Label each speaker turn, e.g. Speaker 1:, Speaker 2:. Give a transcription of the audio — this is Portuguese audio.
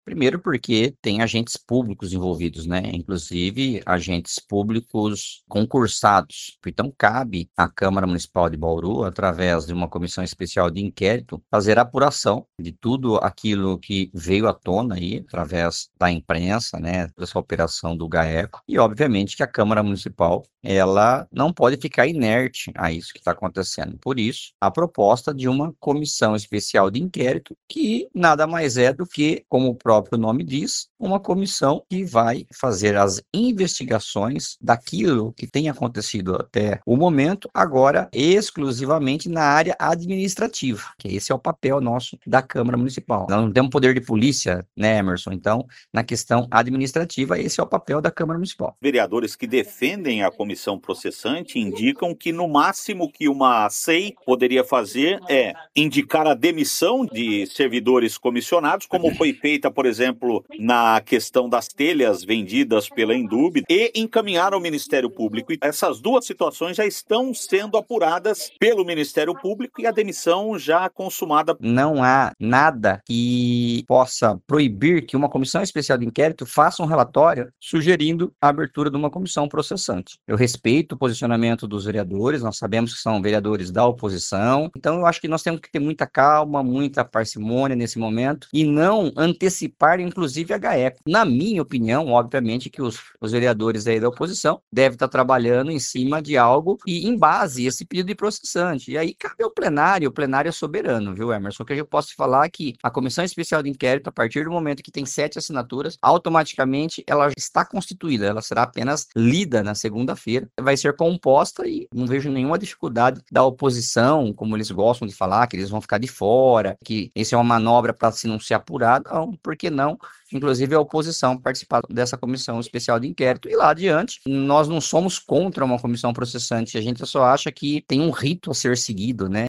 Speaker 1: Primeiro porque tem agentes públicos envolvidos, né? Inclusive agentes públicos concursados. Então cabe à Câmara Municipal de Bauru, através de uma comissão especial de inquérito, fazer a apuração de tudo aquilo que veio à tona aí, através da imprensa, né? Dessa operação do GAECO. E obviamente que a Câmara Municipal, ela não pode ficar inerte a isso que está acontecendo. Por isso, a proposta de uma comissão especial de inquérito, que nada mais é do que, como o próprio nome diz, uma comissão que vai fazer as investigações daquilo que tem acontecido até o momento, agora exclusivamente na área administrativa, que esse é o papel nosso da Câmara Municipal. Nós não temos poder de polícia, né, Emerson? Então, na questão administrativa, esse é o papel da Câmara Municipal.
Speaker 2: Vereadores que defendem a comissão processante indicam que no máximo que uma SEI poderia fazer é indicar a demissão de servidores comissionados, como foi feita, por exemplo, na questão das telhas vendidas pela Indub, e encaminhar ao Ministério Público. E essas duas situações já estão sendo apuradas pelo Ministério Público e a demissão já consumada.
Speaker 1: Não há nada que possa proibir que uma comissão especial de inquérito faça um relatório sugerindo a abertura de uma comissão processante. Eu respeito o posicionamento dos vereadores, nós sabemos que são vereadores da oposição, então eu acho que nós temos que ter muita calma, muita parcimônia nesse momento e não antecipar, inclusive, a GAECO. Na minha opinião, obviamente, que os vereadores aí da oposição devem estar trabalhando em cima de algo e em base a esse pedido de processante. E aí cabe ao plenário, o plenário é soberano, viu, Emerson? O que eu posso te falar é que a comissão especial de inquérito, a partir do momento que tem 7 assinaturas, automaticamente ela está constituída, ela será apenas lida na segunda-feira, vai ser composta e não vejo nenhuma dificuldade da oposição, como eles gostam de falar, que eles vão ficar de fora, que isso é uma manobra para se não ser apurado, não, por que não? Inclusive a oposição participar dessa comissão especial de inquérito. E lá adiante, nós não somos contra uma comissão processante, a gente só acha que tem um rito a ser seguido, né?